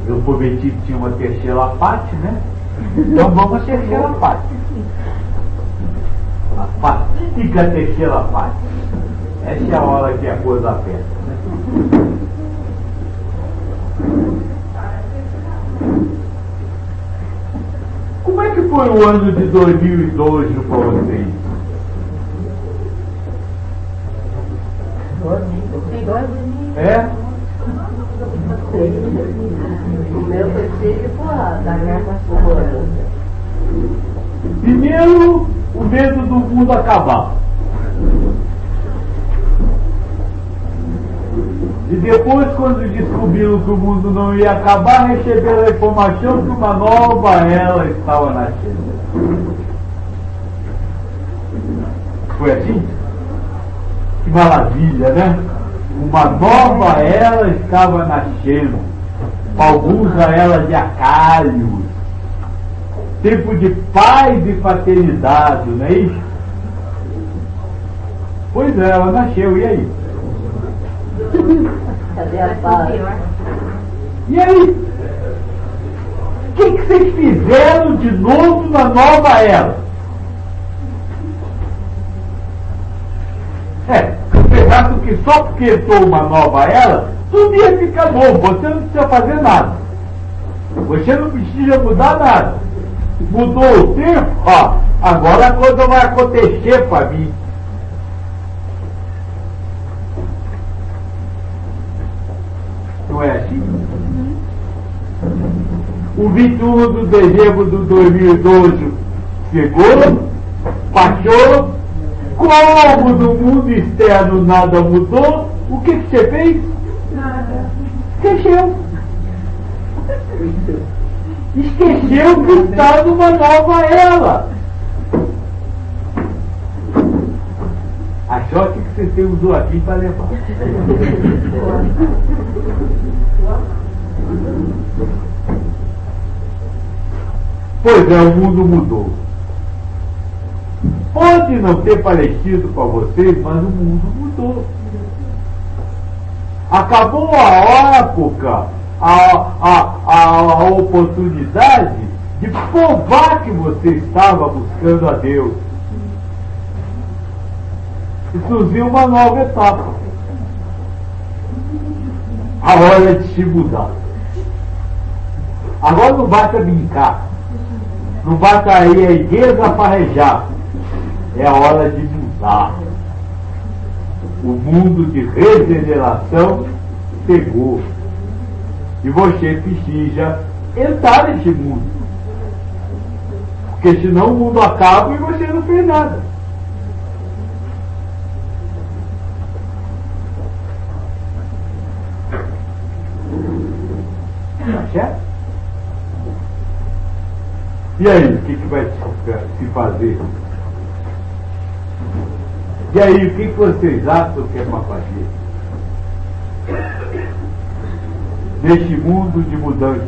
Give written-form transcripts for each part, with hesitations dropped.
Eu prometi que tinha uma terceira parte, né? Então vamos à terceira parte. A fatídica terceira parte. Essa é a hora que a coisa aperta. Como é que foi o ano de 2012 para vocês? É? O meu foi cheio de porrada. Primeiro, o medo do mundo acabar. E depois, quando descobriram que o mundo não ia acabar, receberam a informação que uma nova era estava nascendo. Foi assim? Que maravilha, né? Uma nova era estava nascendo. Alguns a era de acalhos. Tempo de paz e fraternidade, não é isso? Pois é, ela nasceu, e aí? Cadê a paz? E aí? O que vocês fizeram de novo na nova era? Vocês acham que só porque entrou uma nova era, tudo ia ficar bom, você não precisa fazer nada. Você não precisa mudar nada. Mudou o tempo, ó, agora a coisa vai acontecer para mim. Não é assim? O 21 de dezembro de 2012 chegou, passou, como no mundo externo nada mudou, o que você fez? Nada. Esqueceu. Esqueceu que está numa nova era. A sorte que você usou aqui para levar. Pois é, o mundo mudou. Pode não ter parecido com vocês, mas o mundo mudou. Acabou a época, a oportunidade de provar que você estava buscando a Deus. E surgiu uma nova etapa. A hora de se mudar. Agora não basta brincar. Não basta ir à igreja farrejar. É a hora de mudar. O mundo de regeneração chegou. E você precisa entrar nesse mundo. Porque senão o mundo acaba e você não fez nada. Tá certo? E aí, o que vai se fazer? E aí, o que vocês acham que é para fazer? Neste mundo de mudanças.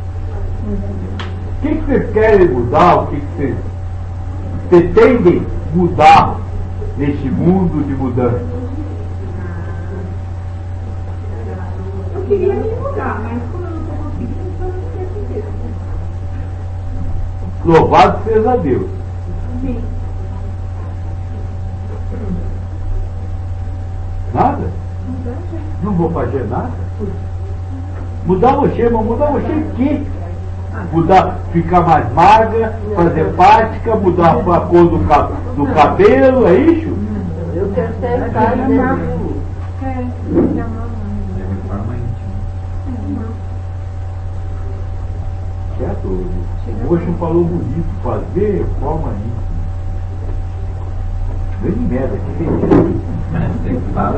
O que vocês querem mudar? O que vocês pretendem mudar neste mundo de mudanças? Eu queria me mudar, mas como eu não estou conseguindo, então eu não sei fazer. Louvado seja Deus. Sim. Nada? Não vou fazer nada? Mudar você, mas mudar você o quê? Mudar, ficar mais magra, fazer prática, mudar a cor do cabelo, é isso? Eu quero ser estar dentro de mim. Certo? O moço falou bonito, fazer forma íntima. Grande merda, que beleza. Você fala,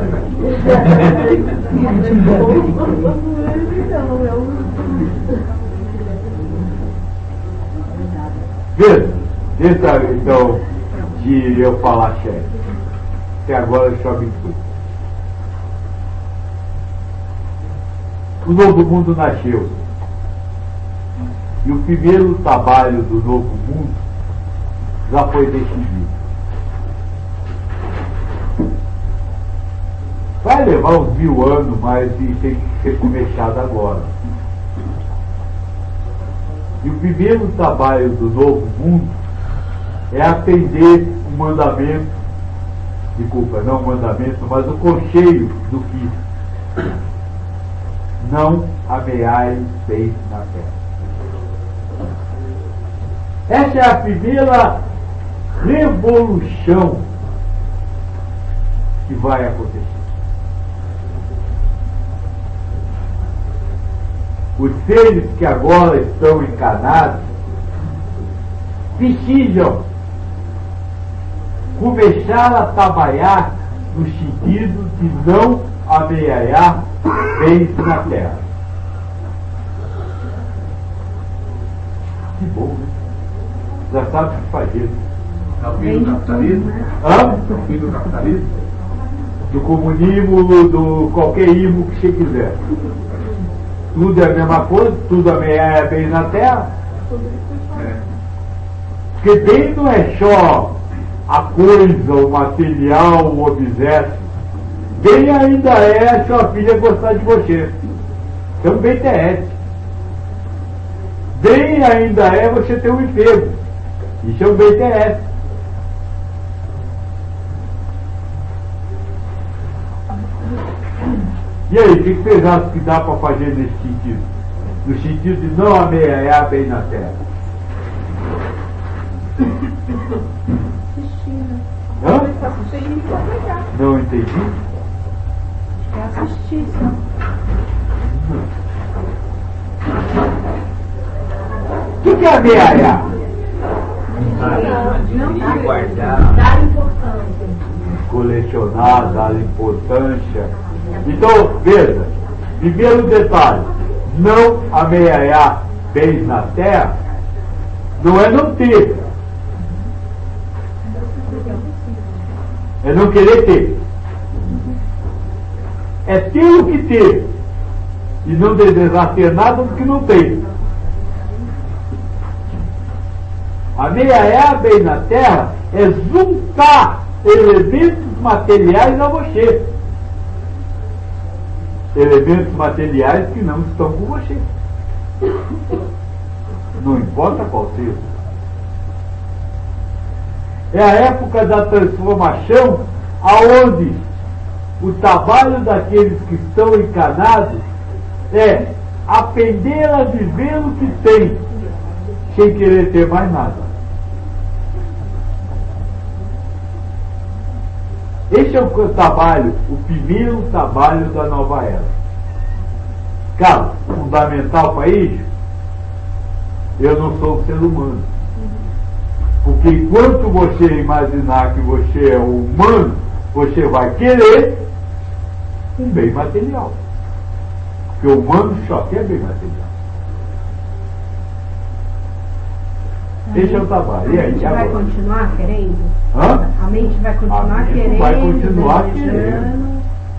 Veja, deixa então de eu falar sério. Que agora eu só me fui. O novo mundo nasceu. E o primeiro trabalho do novo mundo já foi decidido. Vai levar uns 1000 anos, mas tem que ser começado agora. E o primeiro trabalho do novo mundo é atender o mandamento, desculpa, não o mandamento, mas o conselho do Cristo. Não ameaçai bem na terra. Essa é a primeira revolução que vai acontecer. Os seres que agora estão encarnados precisam começar a trabalhar no sentido de não ameaçar bens na terra. Que bom, né? Já sabe o que fazer. É o fim do capitalismo? Hã? É o fim do capitalismo? Do comunismo, do qualquer ismo que você quiser. Tudo é a mesma coisa, tudo ameaça bem na terra. É. Porque bem não é só a coisa, o material, o objeto. Bem ainda é a sua filha gostar de você. Então bem TS. Bem ainda é você ter um emprego. Isso é um BTS. E aí, o que vocês acham que dá para fazer nesse sentido? No sentido de não ameaçar bem na terra. Hã? Não entendi? É assistir, só. O que é ameaçar? Não Guardar. dar importância. Colecionar, dar importância. Então, veja, primeiro detalhe, não ameaçar bens na terra não é não ter, é não querer ter, é ter o que ter e não desejar ter nada do que não tem. Ameaçar bem na terra é juntar elementos materiais a você. Elementos materiais que não estão com você. Não importa qual seja. É a época da transformação, aonde o trabalho daqueles que estão encarnados é aprender a viver o que tem, sem querer ter mais nada. Esse é o trabalho, o primeiro trabalho da nova era. Cara, fundamental para isso, eu não sou um ser humano. Porque enquanto você imaginar que você é um humano, você vai querer um bem material. Porque o humano só quer bem material. Esse é o trabalho. E A aí, gente vai agora? continuar querendo? Hã? A mente vai A continuar mente querendo? vai continuar desejando? querendo.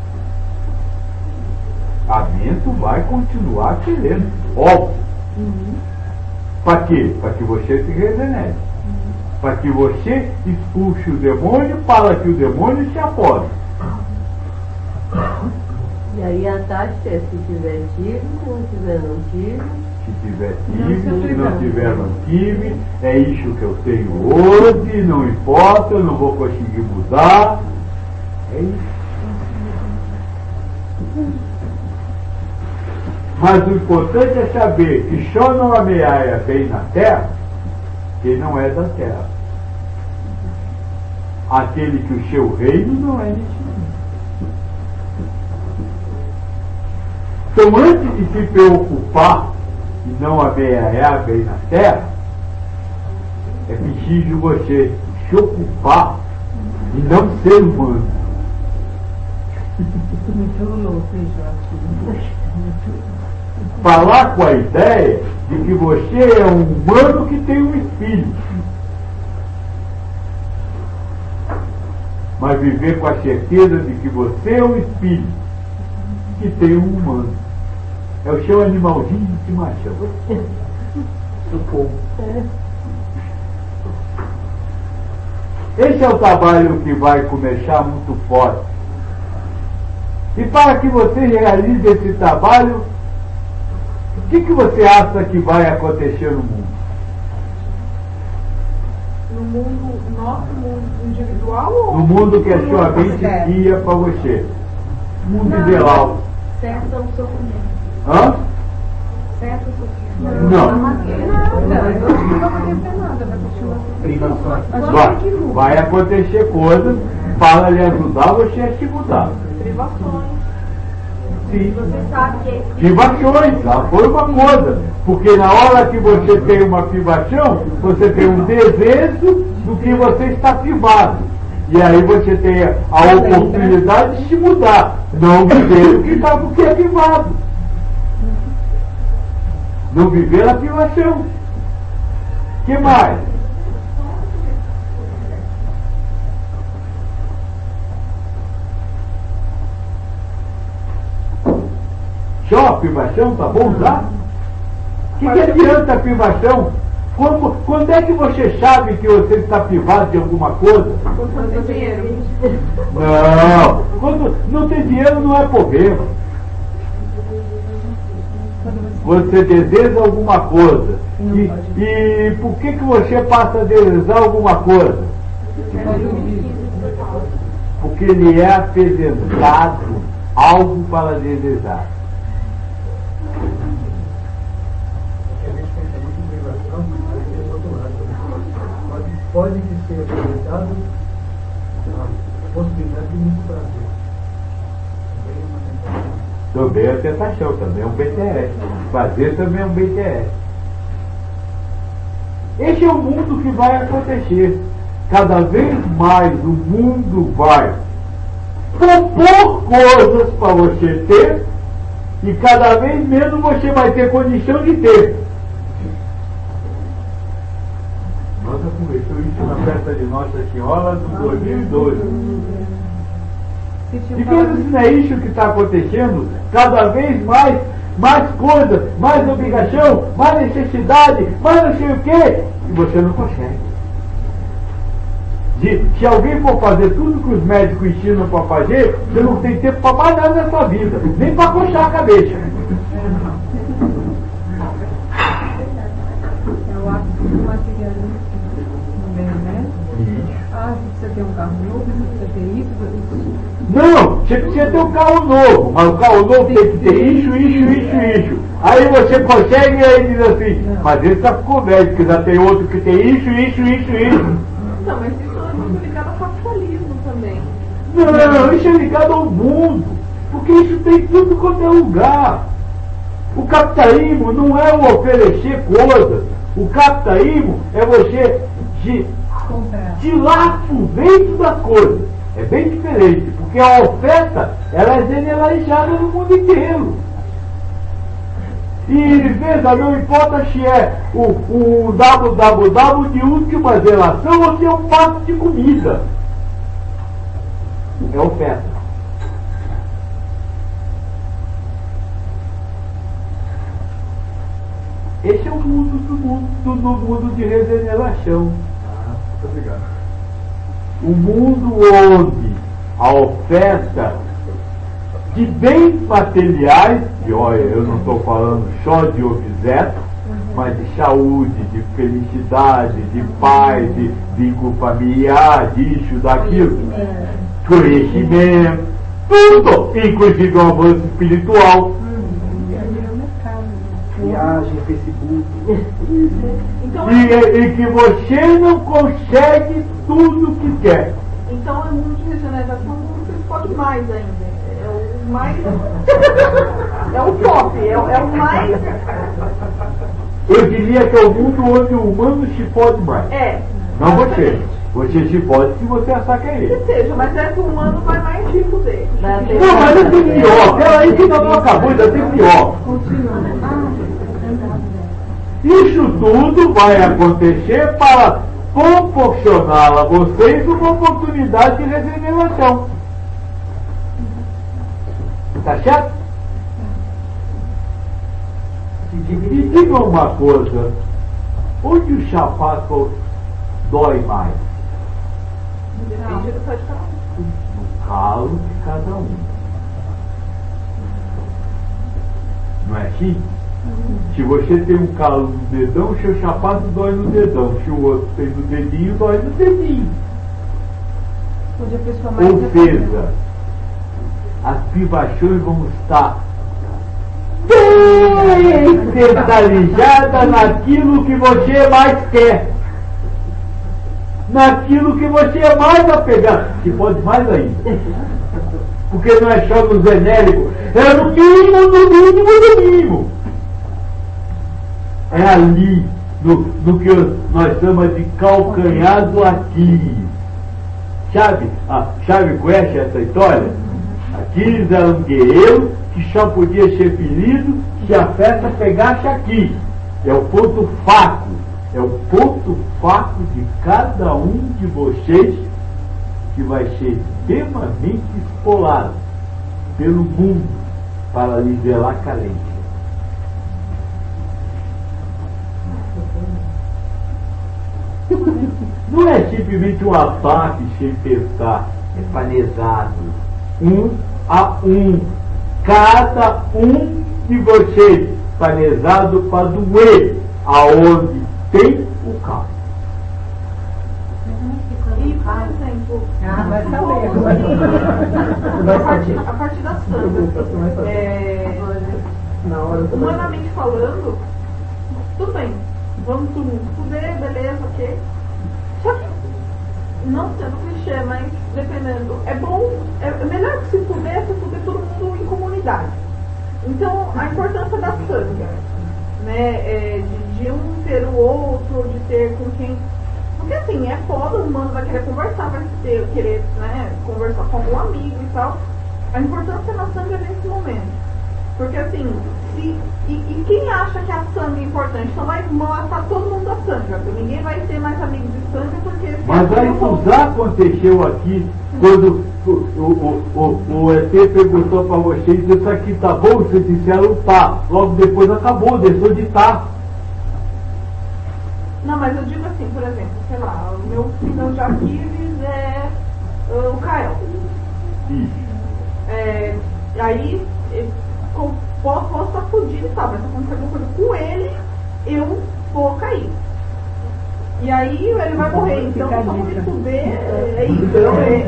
A mente vai continuar querendo. Óbvio. Para quê? Para que você se regenere. Para que você expulse o demônio, para que o demônio se apode. E aí a Tati é se tiver tive, se não tiver não tive. Se tiver Não se tive, se não aplicando. tiver não tive, é isso que eu tenho hoje, não importa, eu não vou conseguir mudar. É isso. Mas o importante é saber que só não ameaça bem na terra quem não é da terra. Aquele que o seu reino não é nesse mundo. Então, antes de se preocupar e não ameaçar bem na terra, é preciso você se ocupar e não ser humano. Muito louco, hein, Joaquim? Falar com a ideia de que você é um humano que tem um espírito. Mas viver com a certeza de que você é um espírito que tem um humano. É o seu animalzinho de estimação. Esse é o trabalho que vai começar muito forte. E para que você realize esse trabalho, O que você acha que vai acontecer no mundo? No mundo, nosso mundo individual ou No mundo que a no sua mundo mente externo? guia para você. Mundo Não. ideal. Certo é o sofrimento. Hã? Certo é o sofrimento. Não. Nada, não vai acontecer nada, vai continuar sofrendo. Vai acontecer coisas para lhe ajudar você a se mudar. Privações. Sim. Você sabe que Privações, foi uma coisa. Porque na hora que você tem uma privação, você tem um desejo do que você está privado. E aí você tem a oportunidade de se mudar. Não viver o que é privado. Não viver a privação. O que mais? Só a privação, tá bom já? O que adianta a privação? Quando é que você sabe que você está privado de alguma coisa? quando tem dinheiro. Não, quando não tem dinheiro não é problema. Você deseja alguma coisa. E por que você passa a desejar alguma coisa? Porque lhe é apresentado algo para desejar. Pode ser aproveitado a possibilidade de muito prazer. Também é tentação, também é um BTS. Fazer também é um BTS. Esse é o mundo que vai acontecer. Cada vez mais o mundo vai propor coisas para você ter e cada vez menos você vai ter condição de ter. Nossa, começou isso na festa de Nossa Senhora de 2012. E que não é isso que está acontecendo? Cada vez mais coisa, mais obrigação, mais necessidade, mais não sei o quê, e você não consegue. Se alguém for fazer tudo que os médicos ensinam para fazer, você não tem tempo para mais nada na sua vida, nem para coxar a cabeça. Eu acho que o materialismo também, né? Ah, você tem um carro novo, você tem isso, você tem isso. Não, você precisa ter um carro novo, mas o carro novo tem que ter isso. Aí você consegue e aí diz assim, mas ele está com velho, porque já tem outro que tem isso. Não, mas isso é muito ligado ao capitalismo também. Não, isso é ligado ao mundo, porque isso tem tudo quanto é lugar. O capitalismo não é o oferecer coisas, o capitalismo é você tirar proveito da coisa. É bem diferente, porque a oferta ela é generalizada no mundo inteiro. E veja, não importa se é o www de última relação ou se é um prato de comida. É oferta. Esse é o mundo do mundo de regeneração. Obrigado. O mundo onde a oferta de bens materiais, e olha, eu não estou falando só de objetos, mas de saúde, de felicidade, de paz, de vínculo familiar, disso, daquilo, conhecimento, tudo, inclusive o avanço espiritual. Viagem, Facebook. Então, E que você não consegue tudo o que quer. então é mundo de regeneração, não se pode mais ainda. É o mais. É o top, é o mais. Eu diria que é o mundo onde o humano se pode mais. É. Não você. Você se pode se você achar que é ele. Que seja, mas é que o humano vai mais rico dele. Não, mas ainda tem pior. Peraí que ainda não acabou, ainda tem pior. Isso tudo vai acontecer para proporcionar a vocês uma oportunidade de regeneração. Tá certo? E diga uma coisa, onde o sapato dói mais? Depende do pé de cada um. No calo de cada um. Não é assim? Se você tem um calo no dedão, o seu chapado dói no dedão. Se o outro tem no dedinho, dói no dedinho. Onde a pessoa mais Ou seja, as privações vão estar bem centralizadas naquilo que você mais quer. Naquilo que você é mais apegado. Que pode mais ainda. Porque não é só no genérico. É no mínimo, no mínimo, no mínimo. É ali, no que nós chamamos de calcanhar do Aquiles. Sabe, conhece essa história? Aquiles era um guerreiro que só podia ser ferido se a flecha pegasse aqui. É o ponto fraco. É o ponto fraco de cada um de vocês que vai ser extremamente explorado pelo mundo para nivelar carência. Não é simplesmente um ataque sem pensar, é planejado. Um a um. Cada um de vocês planejado para doer aonde tem o caos. E, por exemplo, vai saber. a partir da Sandra, humanamente falando, tudo bem, vamos todo mundo fuder, beleza, ok. Só que, não sendo clichê, mas dependendo, é bom, é melhor que se fuder todo mundo em comunidade. Então, a importância da Sangha, né, de um ter o outro, de ter com quem. Porque assim, é foda, o humano vai querer conversar, vai querer, né, conversar com algum amigo e tal. A importância da Sangha nesse momento. Porque assim, e quem acha que a Sangha é importante? Então vai matar todo mundo da Sangha. Ninguém vai ter mais amigos de Sangha porque... Mas isso já aconteceu aqui, quando o ET perguntou para vocês, isso aqui tá bom? Vocês disseram tá. Logo depois acabou, deixou de estar. Não, mas eu digo assim, por exemplo, sei lá, o meu filho de Aquiles é o Kael. Aí posso estar fudido e tal, mas se acontecer alguma coisa com ele, eu vou cair. E aí ele vai morrer, então só me fuder, é isso.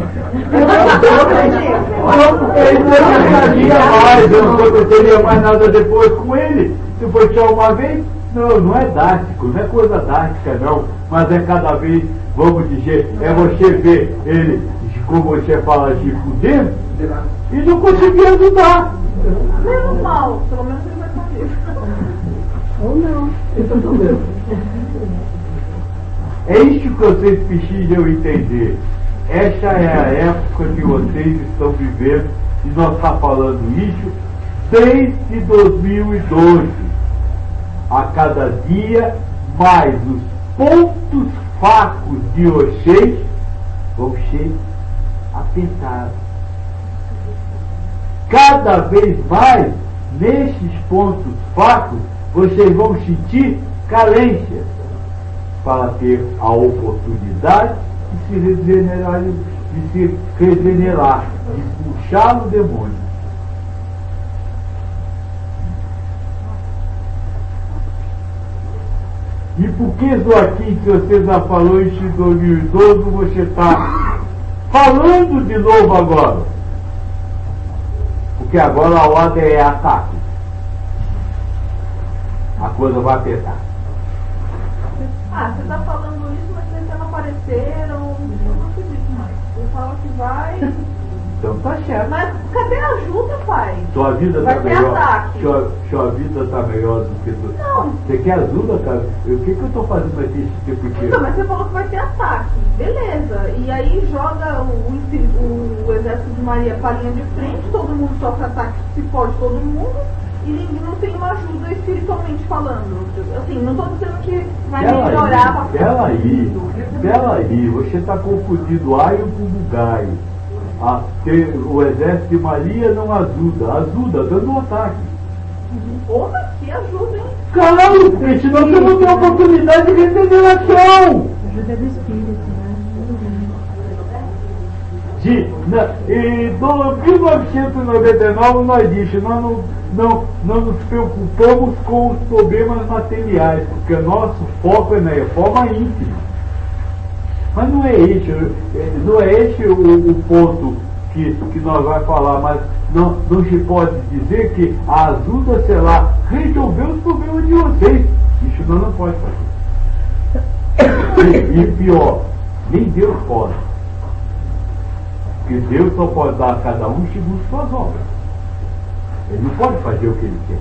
Eu não aconteceria mais nada depois com ele. Se foi só uma vez, não é dático, não é coisa dática não, mas é cada vez, vamos dizer, é você ver ele, como você fala, de fuder, e não conseguir ajudar. Menos mal, pelo menos ele vai fazer. Ou não. É isso que vocês precisam entender. Essa é a época que vocês estão vivendo e nós estamos falando isso desde 2012. A cada dia mais os pontos fracos de vocês vão ser atentados. Cada vez mais, nesses pontos fracos, vocês vão sentir carência para ter a oportunidade de se regenerar, de puxar o demônio. E por que isso aqui, que você já falou isso em 2012, você está falando de novo agora? Porque agora a ordem é ataque. A coisa vai apertar. Você está falando isso, mas eles não apareceram, eu não acredito mais. Você fala que vai... Então tá certo. Mas cadê a ajuda, pai? Sua vida vai tá ter melhor. Ataque. Sua vida tá melhor do que tu. Não. Você quer ajuda, cara? O que eu tô fazendo aqui esse tempo inteiro? Não, mas você falou que vai ter ataque. Beleza. E aí joga o exército de Maria pra linha de frente, todo mundo sofre ataque, se pode todo mundo, e ninguém não tem uma ajuda espiritualmente falando. Assim, não tô dizendo que vai melhorar pra Peraí, você tá confundindo Aio com Bugai. O exército de Maria não ajuda dando um ataque. Outra que ajuda, hein? Claro, porque senão você não tem oportunidade de regeneração. Ajuda do espírito, né? E do 1999 nós disse, nós não nos preocupamos com os problemas materiais, porque nosso foco é na reforma íntima. Mas não é esse o ponto que nós vamos falar, mas não se pode dizer que a ajuda, sei lá, resolveu os problemas de vocês. Isso não pode fazer. E pior, nem Deus pode. Porque Deus só pode dar a cada um segundo suas obras. Ele não pode fazer o que ele quer.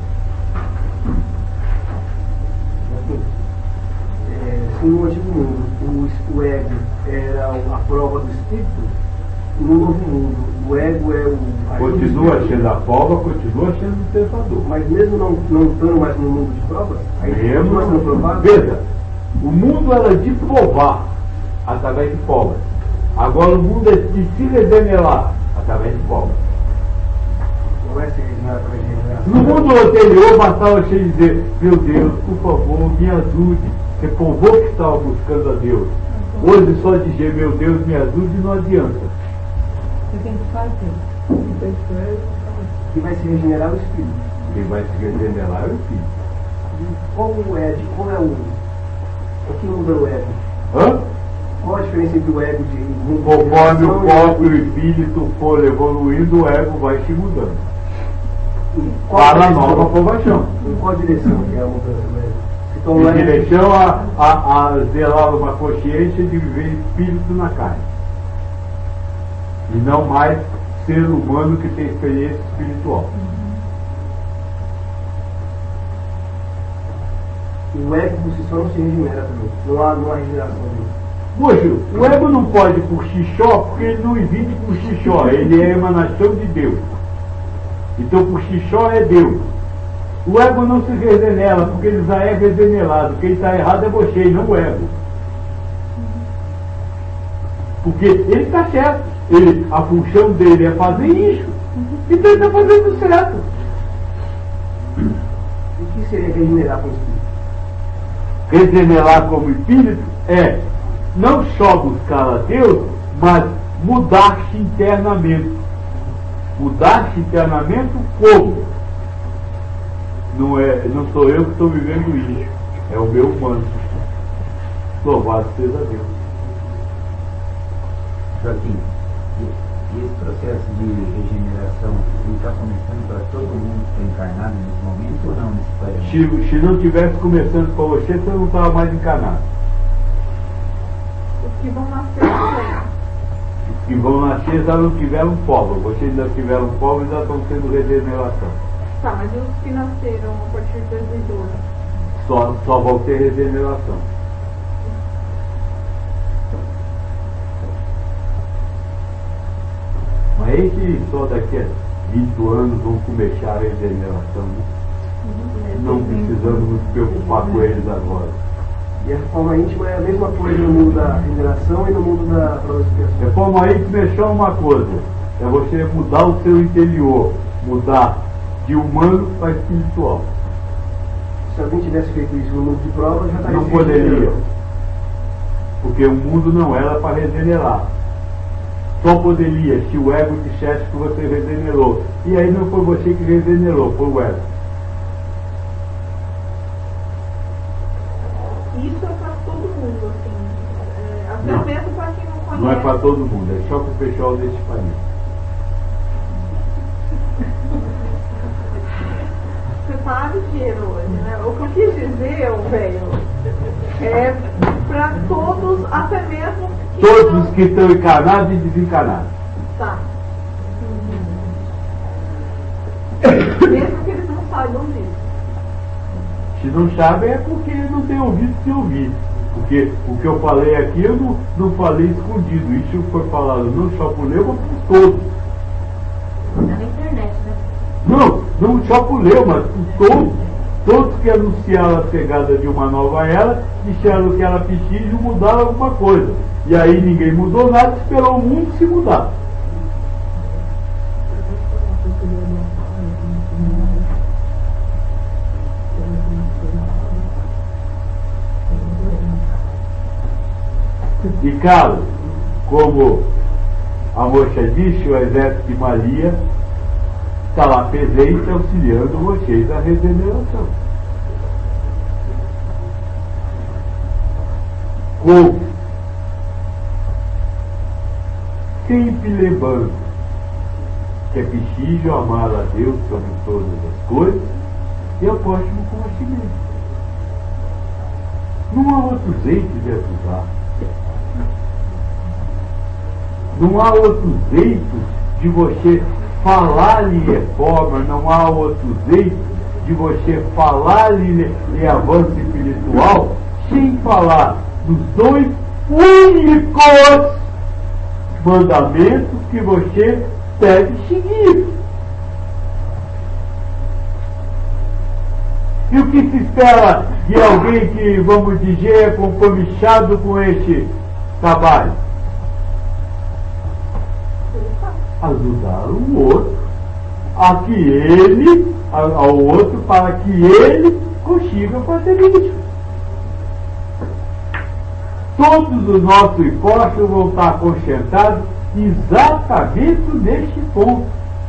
Se no antigo mundo o ego era a prova do espírito, no novo mundo o ego é o. Continua sendo a prova, continua sendo o tentador. Mas mesmo não estando mais no mundo de provas, aí continua sendo provado. Veja, o mundo era de provar através de provas. Agora o mundo é de se regenerar através de provas. Não é se regenerar através de regeneração. No mundo anterior bastava você dizer, meu Deus, por favor, me ajude. Você provou que estava buscando a Deus. Hoje só dizer, meu Deus, me ajude, não adianta. Você tem que fazer. Que vai se regenerar o espírito. Quem vai se regenerar é o Filho. Qual é o que muda o ego? Hã? Qual a diferença entre o ego de Conforme o corpo e o espírito for evoluindo, o ego vai se mudando. Para a nova aprovação. Em qual direção que é a mudança do ego? Em direção a zelar uma consciência de viver espírito na carne. E não mais ser humano que tem experiência espiritual. O ego por si só não se regenera também. Não há regeneração dele. Poxa, o ego não pode por si só, porque ele não existe por si só. Ele é emanação de Deus. Então por si só é Deus. O ego não se regenera, porque ele já é regenerado. Quem está errado é você, e não o ego. Porque ele está certo. A função dele é fazer isso. Então ele está fazendo certo. O que seria regenerar como espírito? Regenerar como espírito é não só buscar a Deus, mas mudar-se internamente. Mudar-se internamente como? Não sou eu que estou vivendo isso. É o meu humano. Louvado seja Deus. Joaquim, e esse processo de regeneração está começando para todo mundo que está encarnado nesse momento ou não necessariamente? Se não tivesse começando para você não estava mais encarnado. Os que vão nascer também. Os que vão nascer já não tiveram povo. Vocês já tiveram povo e já estão tendo regeneração. Tá, mas e os que nasceram a partir de 2012? Só vão ter regeneração. Mas é que só daqui a 20 anos vão começar a regeneração. Né? Não precisamos nos preocupar com eles agora. E a forma íntima é a mesma coisa no mundo da regeneração e no mundo da expiação. A forma íntima é só uma coisa. É você mudar o seu interior. Mudar de humano para espiritual. Se alguém tivesse feito isso no mundo de prova, já estaria. Não poderia. Porque o mundo não era para regenerar. Só poderia se o ego dissesse que você regenerou. E aí não foi você que regenerou, foi o ego. Isso é para todo mundo, assim. Até Não. mesmo para quem não conhece. Não é para todo mundo, é só para o pessoal desse país. Você sabe dinheiro hoje, né? O que eu quis dizer, velho, é para todos, até mesmo que Todos não... os que estão encarnados e desencarnados. Tá. Mesmo que eles não saibam disso. Se não sabem é porque não tem ouvido sem ouvir. Porque o que eu falei aqui eu não falei escondido. Isso foi falado não só por Leu, mas por todos. Na internet, né? Não só por Leu, mas por todos. Todos que anunciaram a chegada de uma nova era, disseram que era preciso mudar alguma coisa. E aí ninguém mudou nada, esperou o mundo se mudar. E claro, como A moça disse: o exército de Maria está lá presente auxiliando vocês na regeneração. Como? Sempre lembrando que é preciso amar a Deus sobre todas as coisas e ao próximo como a si mesmo. Não há outro jeito de ajudar. Não há outro jeito de você falar em reforma, não há outro jeito de você falar em avanço espiritual sem falar dos dois únicos mandamentos que você deve seguir. E o que se espera de alguém que, vamos dizer, é compromissado com esse trabalho? Ajudar o outro ao outro para que ele consiga fazer isso. Todos os nossos esforços vão estar concentrados exatamente nesse ponto.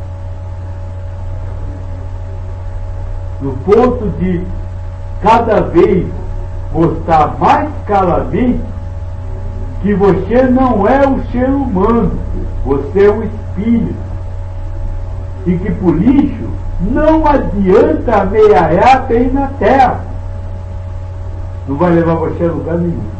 No ponto de cada vez mostrar mais claramente que você não é um ser humano, você é um espírito. E que por isso não adianta ameaçar bem na terra. Não vai levar você a lugar nenhum.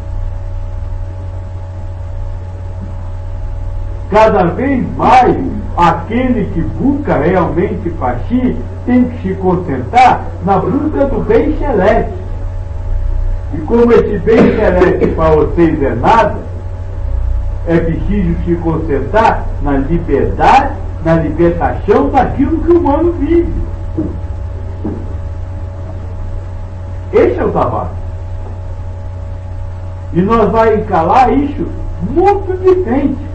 Cada vez mais, aquele que busca realmente para si tem que se concentrar na busca do bem celeste. E como esse bem celeste para vocês é nada, é preciso se concentrar na liberdade, na libertação daquilo que o humano vive. Esse é o trabalho. E nós vamos encarar isso muito de frente.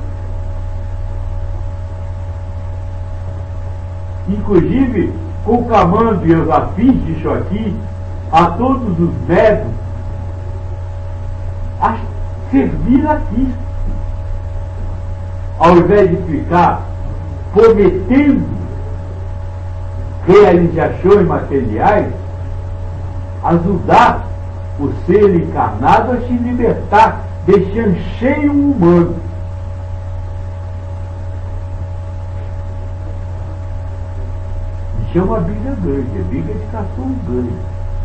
Inclusive, conclamando, e eu já fiz isso aqui, a todos os médicos a servir aqui. Ao invés de ficar prometendo realizações materiais, ajudar o ser encarnado a se libertar desse anseio humano. Isso é uma briga grande, é briga de cachorro grande.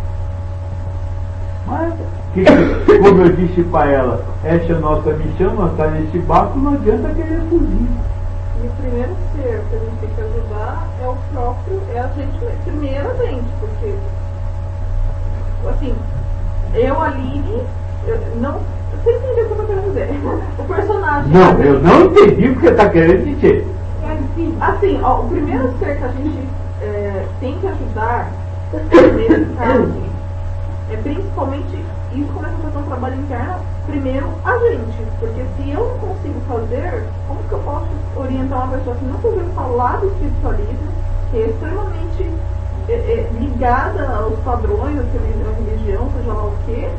Mas, como eu disse para ela, essa é a nossa missão, nós estamos nesse barco, não adianta querer fugir. E o primeiro ser que a gente tem que ajudar é o próprio, é a gente, primeiro a gente, porque, assim, eu, Aline, você entendeu o que eu estou querendo dizer? O personagem... Não, eu não entendi o que você está querendo dizer. Assim, ó, o primeiro ser que a gente tem que ajudar, nesse caso, é principalmente, isso começa a fazer um trabalho interno, primeiro a gente, porque se eu não consigo fazer, como que eu posso orientar uma pessoa que não consegue falar do espiritualismo, que é extremamente ligada aos padrões da religião, seja lá o quê?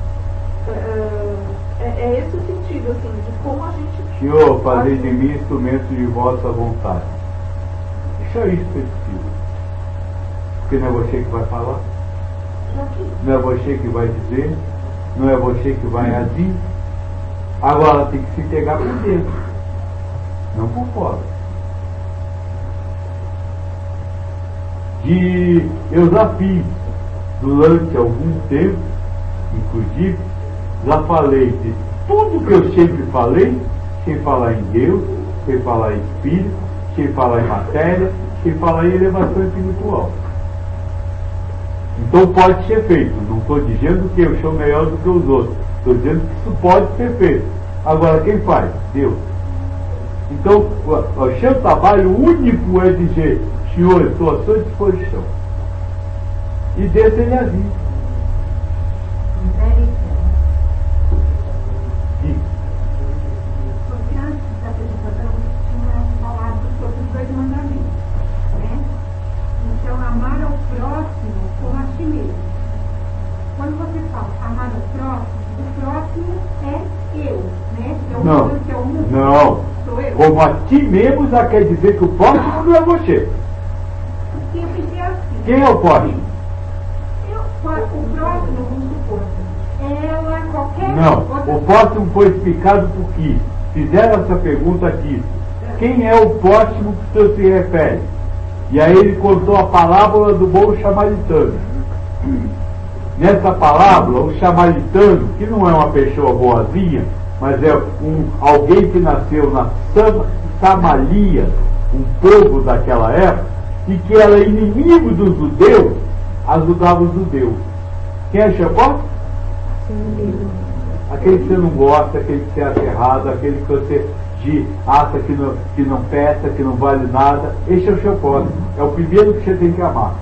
É esse o sentido, assim, de como a gente... Senhor, fazei de mim instrumento de vossa vontade. Isso é isso que eu preciso. Porque não é você que vai falar, não é você que vai dizer, não é você que vai agir. Agora tem que se pegar por dentro, não por fora. Eu já fiz durante algum tempo, inclusive, já falei de tudo que eu sempre falei, sem falar em Deus, sem falar em espírito, sem falar em matéria, sem falar em elevação espiritual. Então pode ser feito. Não estou dizendo que eu sou melhor do que os outros. Estou dizendo que isso pode ser feito. Agora quem faz? Deus. Então o seu trabalho único é dizer: Senhor, eu estou à sua disposição. E deixa ele agir. Porque antes da apresentação tinha falado sobre os dois mandamentos, né? Então, amar ao próximo como a si mesmo. Quando quando você fala amar o próximo é eu, né? É o Não, mundo, que é o mundo. não. Sou eu. Como a ti mesmo já quer dizer que o próximo não é você. Porque eu pensei assim. Quem é o próximo? O próximo, vamos supor, ela, qualquer Não, outra... o próximo foi explicado por Cristo. Fizeram essa pergunta aqui. Quem é o próximo que o senhor se refere? E aí ele contou a parábola do bom samaritano. Nessa parábola, o samaritano, que não é uma pessoa boazinha, mas é alguém que nasceu na Samaria, um povo daquela época, e que era inimigo dos judeus, ajudava os judeus. Quem é Chapó? Aquele que você não gosta, aquele que você acha errado, aquele que você acha que não presta, que não vale nada. Esse é o Chapó. É o primeiro que você tem que amar.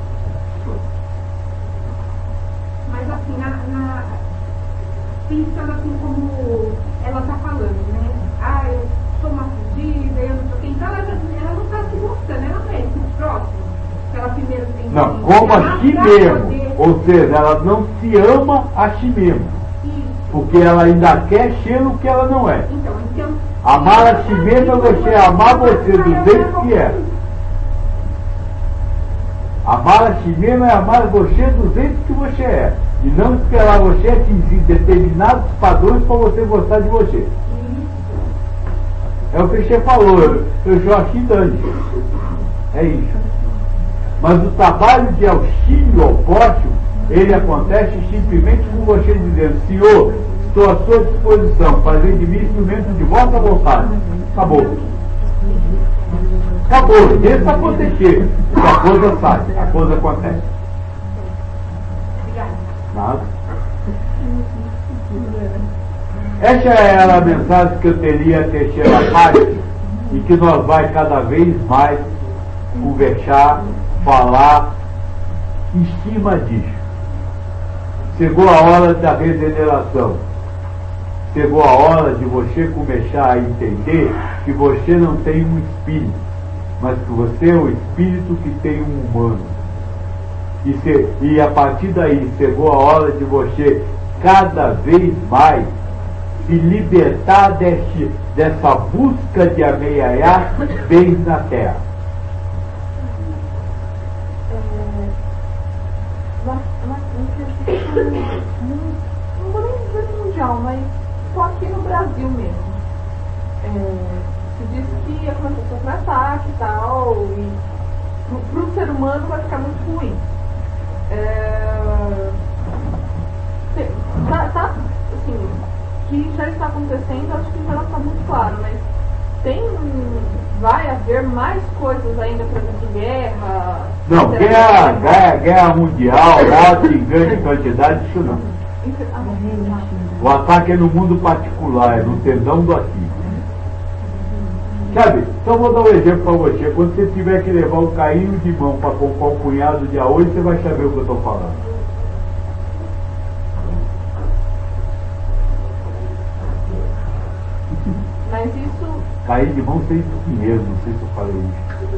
Mas assim, pensando assim como ela está falando, né? Ah, eu sou uma fudida, eu não sei o que. Então ela não está se mostrando, ela não é esse próximo. Que ela primeiro tem que... Não, como a si mesmo. Ou seja, ela não se ama a si mesma. Porque ela ainda quer ser o que ela não é. Então, amar a si mesma é você amar você do jeito que é. Amar a si mesma é amar você do jeito que você é. E não esperar você atingir determinados padrões para você gostar de você. É o que você falou, eu sou assim Dani. É isso. Mas o trabalho de auxílio ao próximo, ele acontece simplesmente com você dizendo: Senhor, estou à sua disposição, fazer de mim instrumento de vossa vontade. Acabou. Acabou, deixa acontecer. E a coisa sai, a coisa acontece. Nada. Essa era a mensagem que eu teria a terceira parte, e que nós vai cada vez mais conversar, falar em cima disso. Chegou a hora da regeneração. Chegou a hora de você começar a entender que você não tem um espírito, mas que você é o espírito que tem um humano. E a partir daí chegou a hora de você cada vez mais se libertar dessa busca de ameaçar bens na terra. Não vou nem dizer mundial, mas só aqui no Brasil mesmo. Se diz que ia começar a sofrer ataque e tal, e para o ser humano vai ficar muito ruim. Tá, assim, que já está acontecendo, acho que já não está muito claro, mas vai haver mais coisas ainda para de guerra? Não, guerra mundial, morte em grande quantidade, isso não. O ataque é no mundo particular, é no tendão do aqui. Sabe, só vou dar um exemplo para você. Quando você tiver que levar um carrinho de mão para comprar um punhado de arroz, você vai saber o que eu estou falando. Mas isso... Cair de mão sem dinheiro, não sei se eu falei isso.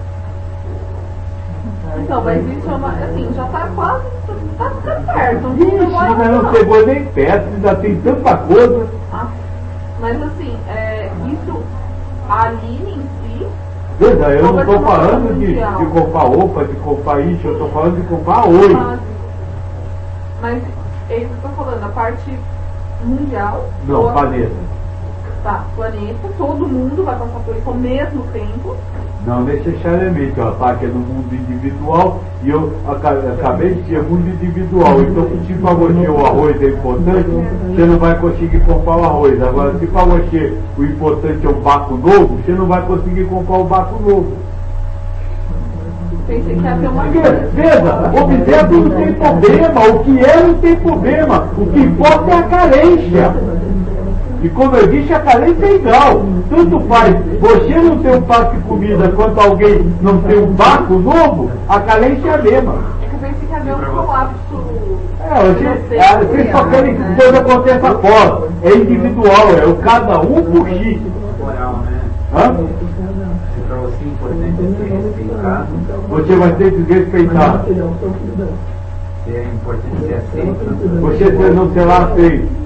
Então, mas isso é uma... Assim, já está quase... Está ficando perto. Ixi, mas não chegou nem perto, ainda tem tanta coisa. Mas assim, isso... A Aline em si... Veja, eu não estou falando de comprar roupa, de comprar isso, eu estou falando de comprar arroz. Mas é isso que eu estou falando, a parte mundial... Não, planeta. Tá, planeta, todo mundo vai passar por isso ao mesmo tempo. Não necessariamente, o ataque é no mundo individual e eu acabei de ser mundo individual. Então, se para você o arroz é importante, você não vai conseguir comprar o arroz. Agora, se para você o importante é o baco novo, você não vai conseguir comprar o baco novo. Pensei que ia ter uma... Veja, objeto não tem problema, o que é não tem problema. O que importa é a carência. E como eu disse, a carência é igual. Tanto faz você não ter um prato de comida quanto alguém não ter um barco novo, a carência é a mesma. É que eu pensei que havia um colapso. Vocês só querem que coisa aconteça fora. É individual, é o cada um por si. Moral, né? Hã? Se para você é importante ser respeitado, Você vai ter que respeitar. É importante ser aceito. Você não será aceito.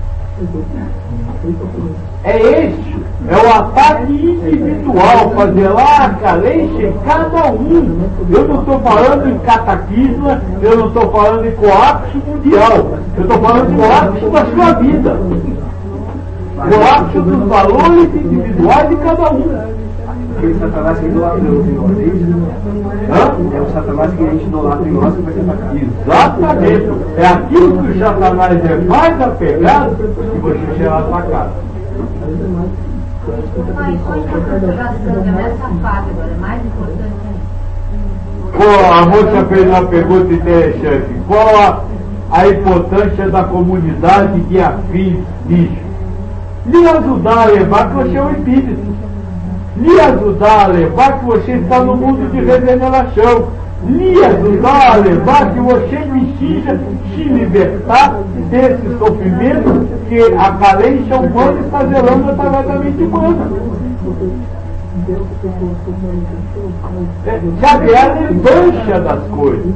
É este, é o ataque individual, fazer lá a caleixa em cada um. Eu não estou falando em catequismo, eu não estou falando em colapso mundial, eu estou falando de colapso da sua vida, colapso dos valores individuais de cada um. Aquele Satanás que idolatra em nós, é isso? É o Satanás que a gente idolatra em nós que vai ser atacado. Exatamente. É aquilo que o Satanás é mais apegado que você será atacado. Mas qual a importância nessa fase agora? É mais importante ainda. A moça fez uma pergunta interessante. Qual a importância da comunidade de afins nisso? Lhe ajudar a levar que você é um espírito. Lhe ajudar a levar que você está no mundo de regeneração. Lhe ajudar a levar que você precisa se libertar desse sofrimento que a caleixa humana está gerando através da mente humana. Sabe, é a lembrança das coisas.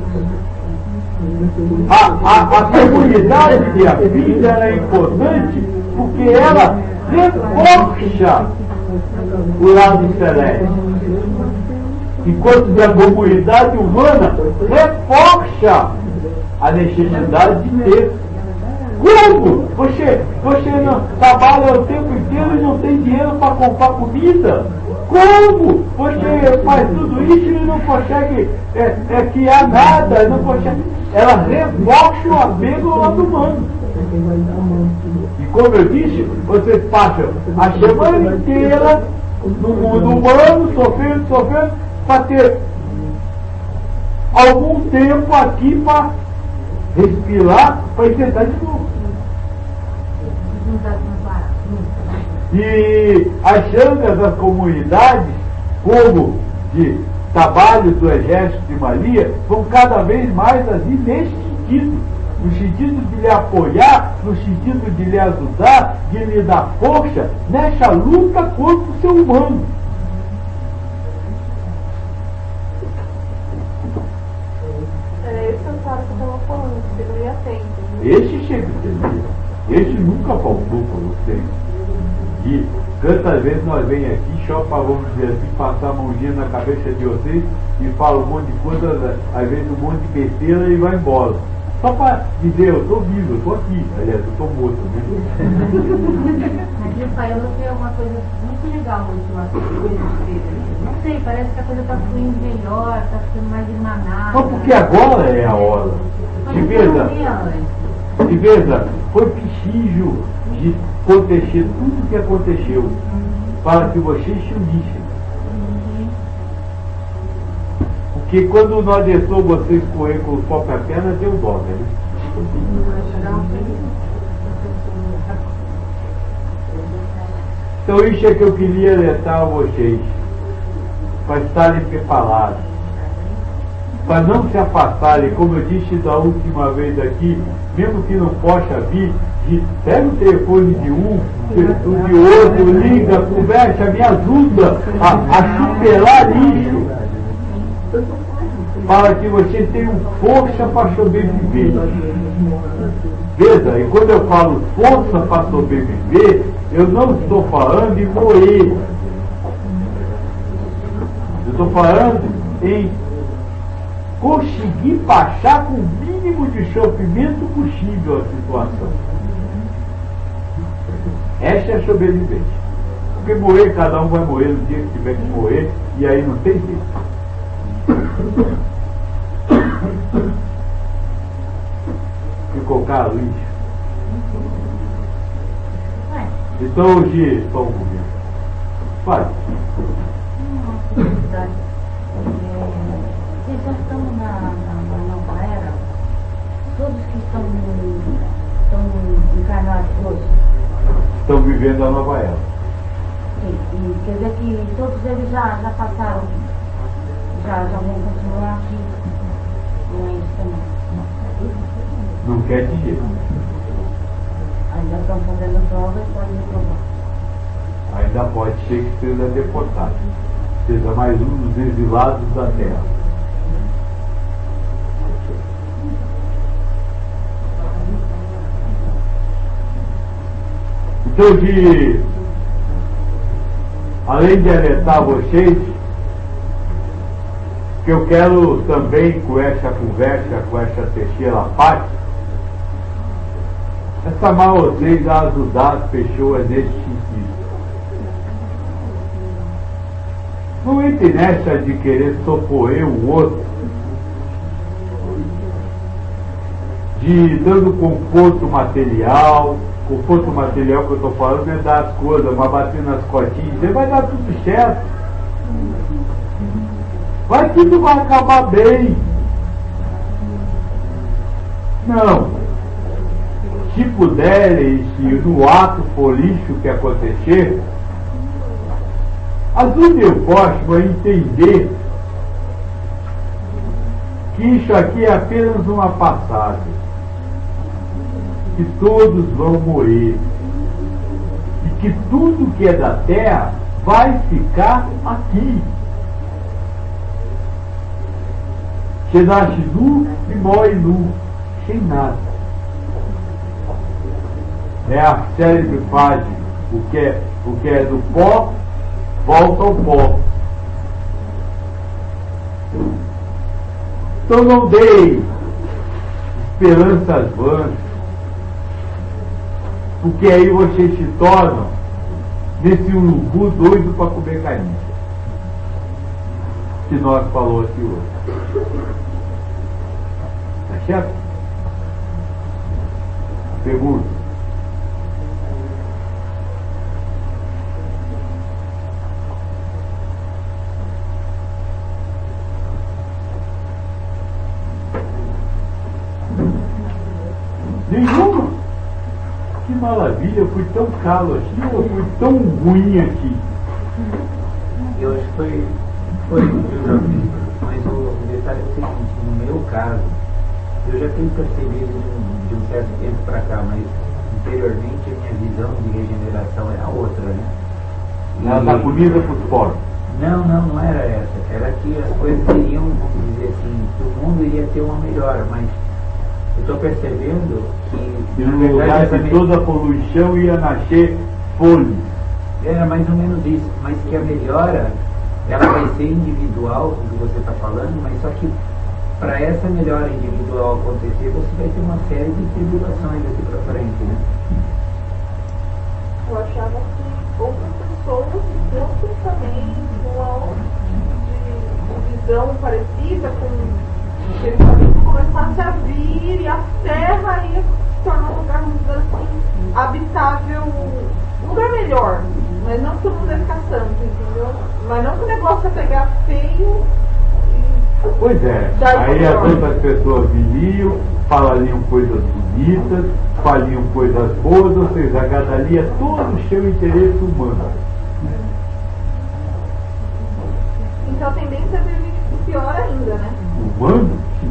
A comunidade de afins é importante porque ela reforça o lado celeste, enquanto que a comunidade humana reforça a necessidade de ter. Como? Você não trabalha o tempo inteiro e não tem dinheiro para comprar comida? Como? Você faz tudo isso e não consegue criar nada, não consegue. Ela reforça o apego ao lado humano. E como eu disse, vocês passam a semana inteira no mundo humano, sofrendo, para ter algum tempo aqui para respirar, para enfrentar de novo. E as changas das comunidades, como de trabalho do Exército de Maria, vão cada vez mais agir nesse sentido. No sentido de lhe apoiar, no sentido de lhe ajudar, de lhe dar força nessa luta contra o ser humano. É esse cara que eu estava falando, que você não ia atento. Esse sempre teve. Esse nunca faltou para você. E quantas vezes nós vem aqui, só para, vamos dizer assim, passar a mãozinha na cabeça de vocês e fala um monte de coisa, às vezes um monte de besteira e vai embora. Só para dizer, eu estou vivo, eu estou aqui. Aliás, eu estou morto. Mas eu notei uma coisa muito legal não sei, parece que a coisa está fluindo melhor, está ficando mais emanada. Só porque agora é a hora. De veja, foi preciso de acontecer tudo o que aconteceu para que vocês se unissem. Porque quando nós deixamos vocês correr com o foco a perna, deu dó, né? Então isso é que eu queria alertar a vocês, para estarem preparados, para não se afastarem, como eu disse da última vez aqui, mesmo que não possa vir, pega o telefone de um, de outro, liga, conversa, me ajuda a superar isso, para que vocês tenham força para sobreviver. Veja, e quando eu falo força para sobreviver, eu não estou falando de morrer. Eu estou falando em conseguir passar com o mínimo de sofrimento possível a situação. Essa é a sobrevivência. Porque morrer, cada um vai morrer no dia que tiver que morrer, e aí não tem jeito. Ficou caro isso. Então hoje, vamos ver. Vai. Vocês já estão na nova era? Todos que estão encarnados hoje? Estão vivendo a nova era. E quer dizer que todos eles já passaram, já vão continuar aqui. Não é isso também? Não quer dizer. Ainda estão fazendo provas, pode reprovar. Ainda pode ser que seja deportado. Seja mais um dos exilados da terra. Então, além de alertar vocês, que eu quero também, com essa conversa, com essa terceira parte, chamar vocês a ajudar as pessoas nesse sentido. Não entre nessa de querer socorrer o outro, de dando conforto material que eu estou falando é dar as coisas, mas bater nas cotinhas, você vai dar tudo certo. Tudo vai acabar bem. Não. Se puderem, se no ato for lixo que acontecer, ajude o próximo a entender que isso aqui é apenas uma passagem, que todos vão morrer e que tudo que é da terra vai ficar aqui. Você nasce nu e morre nu, sem nada. A cérebro faz o que é do pó, volta ao pó. Então não dei esperanças vãs, porque aí vocês se tornam nesse urubu doido para comer carne, que nós falou aqui hoje. Tá certo? Pergunta. Nenhuma? Que maravilha, eu fui tão calo aqui, eu fui tão ruim aqui. Eu acho que foi mas o detalhe é o seguinte, no meu caso, eu já tenho percebido de um certo tempo para cá, mas anteriormente a minha visão de regeneração era outra, né? Ela dá comida para os pobres. Não era essa. Era que as coisas iriam, vamos dizer assim, que o mundo iria ter uma melhora, mas eu estou percebendo que, no lugar de toda a poluição ia nascer folhas. Era mais ou menos isso, mas que a melhora ela vai ser individual, o que você está falando, mas só que para essa melhora individual acontecer, você vai ter uma série de tribulações daqui para frente, né? Eu achava que outras pessoas com outro pensamento, de visão parecida com que eles começassem a vir e a terra ia se tornar um lugar, assim, habitável, um lugar melhor, mas não que todo mundo ia ficar santo, entendeu? Mas não que o negócio ia pegar feio. Pois é, aí as outras pessoas viriam, falariam coisas bonitas, fariam coisas boas, ou seja, agradaria todo o seu interesse humano. Então a tendência é vir pior ainda, né? Humano? Sim.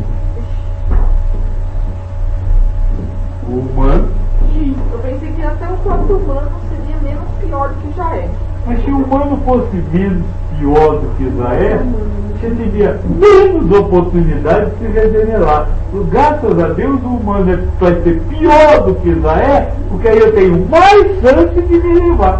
O humano? Sim. Eu pensei que até o próprio humano seria menos pior do que já é. Mas se o humano fosse menos pior do que já é, você teria menos oportunidade de se regenerar. Graças a Deus o humano vai ser pior do que já é, porque aí eu tenho mais chance de me levar.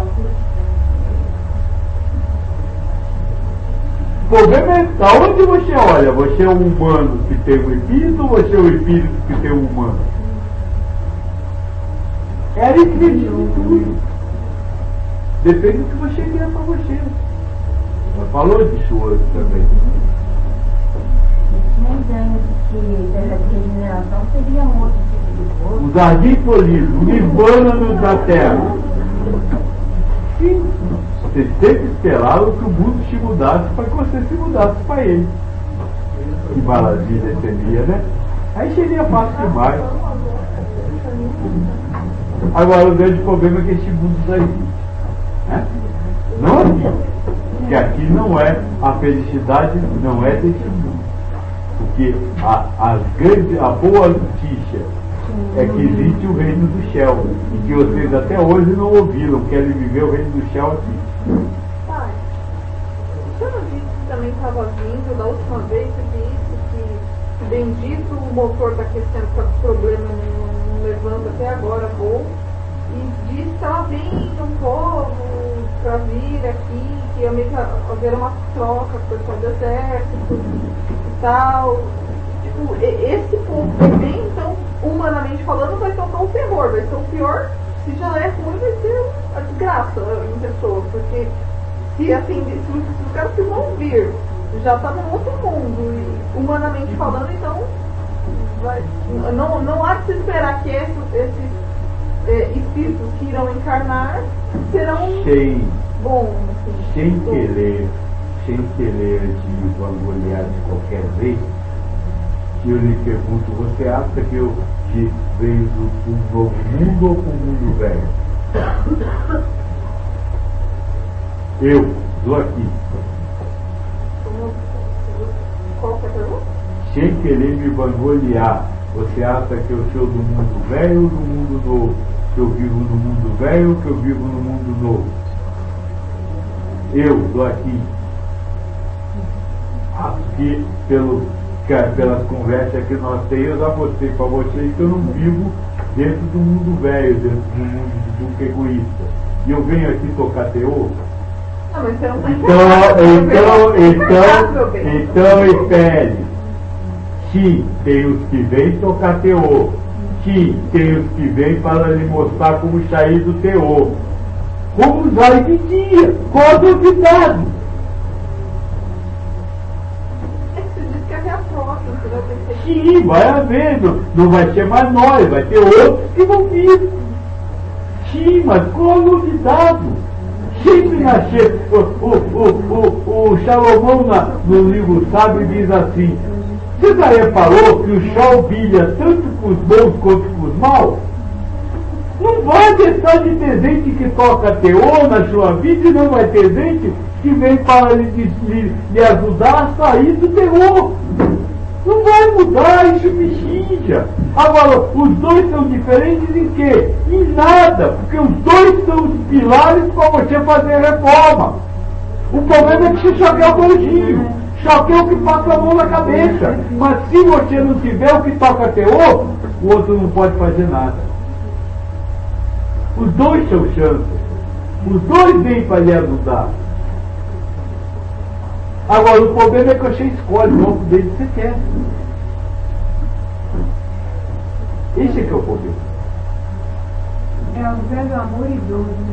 O problema é aonde você olha. Você é um humano que tem um espírito ou você é um espírito que tem um humano? É aritmético tudo. Depende do que você quer para você. Ela falou disso hoje também. Nem ganho de regeneração seria um outro tipo de coisa. O jardim polido, o nirvana da terra. Sim. Você sempre esperava que o mundo se mudasse para que você se mudasse para ele. Que maravilha seria, né? Aí seria fácil demais. Agora o grande problema é que esse mundo já existe. Né? Não aqui. Porque aqui não é, a felicidade não é desse mundo. Porque a boa notícia é que existe o reino do céu. E que vocês até hoje não ouviram, querem viver o reino do céu aqui. Pai, você não disse que também estava vindo da última vez que disse que bendito o motor está aquecendo, está com problema, não levanta até agora, voo. e disse que ela vem um povo para vir aqui, que ia meio que haver uma troca com o pessoal do exército e tal. Tipo, esse povo que vem, então, humanamente falando, vai tocar o terror, vai ser o pior. Se já é ruim, vai ser a desgraça em pessoa, porque se assim, se os caras que vão vir já tá num outro mundo, e humanamente falando, então não há de se esperar que esses espíritos que irão encarnar serão bons. Assim, sem querer de vangloriar de qualquer vez, eu lhe pergunto, você acha que eu venho do novo mundo ou com o mundo velho? Eu, do aqui. Qual que é a pergunta? Sem querer me vangloriar, você acha que eu sou do mundo velho ou do mundo novo? Que eu vivo no mundo velho ou que eu vivo no mundo novo? Eu, do aqui. Acho que pelas conversas que nós temos, eu já mostrei para vocês que eu não vivo dentro do mundo velho, dentro do mundo do egoísta. E eu venho aqui tocar teor. Não, mas você não está então, espere. Sim, tem os que vêm tocar teor. Sim, tem os que vêm para lhe mostrar como sair do teor. Como vai de dia? Qual a novidade? Sim, vai haver, não vai ser mais nós, vai ter outros que vão vir. Sim, mas qual a novidade? Sempre nascer. O Salomão no livro Sábio diz assim: você já reparou que o sol brilha tanto para os bons quanto para os maus? Não vai deixar de ter gente que toca teor na sua vida e não vai ter gente que vem para lhe ajudar a sair do terror. Não vai mudar, isso me xinga. Agora, os dois são diferentes em quê? Em nada, porque os dois são os pilares para você fazer reforma. O problema é que você só quer o bolsinho, só quer o que passa a mão na cabeça. Mas se você não tiver o que toca teor, o outro não pode fazer nada. Os dois são chances. Os dois vêm para lhe ajudar. Agora, o problema é que você escolhe o nome dele que você quer. Esse é que é o problema. É o velho amor idoso, né?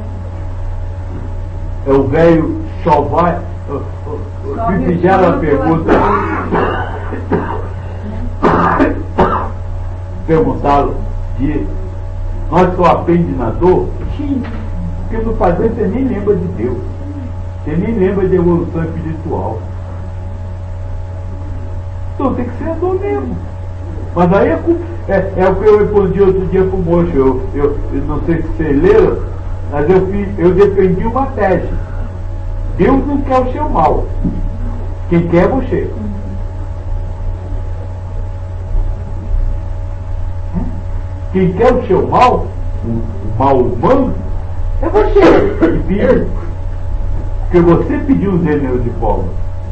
É o velho só vai. Me fizeram a pergunta. Perguntaram de nós só aprende na dor? Sim, porque no fazer você nem lembra de Deus. Você nem lembra de evolução espiritual. Então tem que ser a dor mesmo. Mas aí é o que eu respondi outro dia para o moço. Eu não sei se vocês leram, mas eu defendi uma tese. Deus não quer o seu mal. Quem quer é você. Quem quer o seu mal, o mal humano, é você. Porque você pediu os gêneros de forma.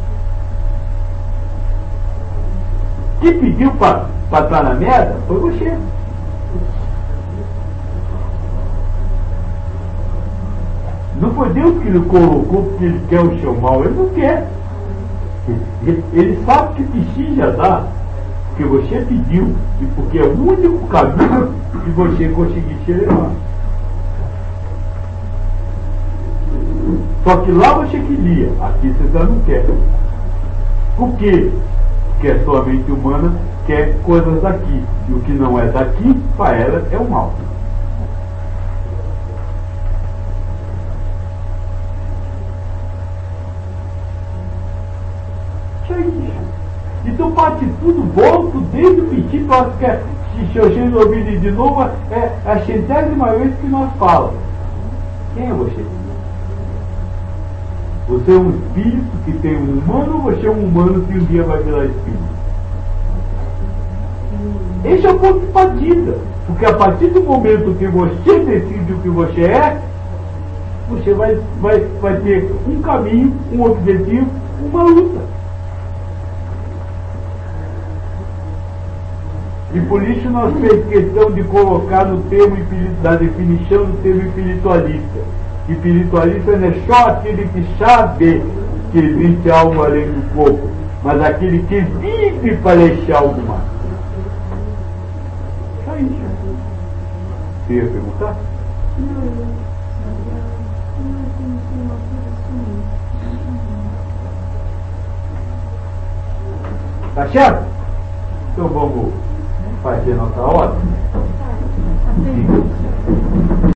Quem pediu para estar na merda foi você. Não foi Deus que lhe colocou porque ele quer o seu mal. Ele não quer. Ele sabe que precisa dar, porque você pediu e porque é o único caminho que você conseguir se elevar. Só que lá você queria, aqui você já não quer. Por quê? Porque a sua mente humana quer coisas daqui. E o que não é daqui, para ela, é o mal. Isso aí. Então parte tudo, volto desde o princípio, acho que se eu chego a ouvir de novo, é a 100ª vez que nós falamos. Quem é você? Você é um espírito que tem um humano ou você é um humano que um dia vai virar espírito? Esse é o ponto de partida. Porque a partir do momento que você decide o que você é, você vai ter um caminho, um objetivo, uma luta. E por isso nós fez questão de colocar no termo, da definição do termo espiritualista. Espiritualista não é só aquele que sabe que existe algo além do corpo, mas aquele que vive para este algo mais. Só isso. Você ia perguntar? Tá certo? Então vamos fazer nossa ordem. Sim.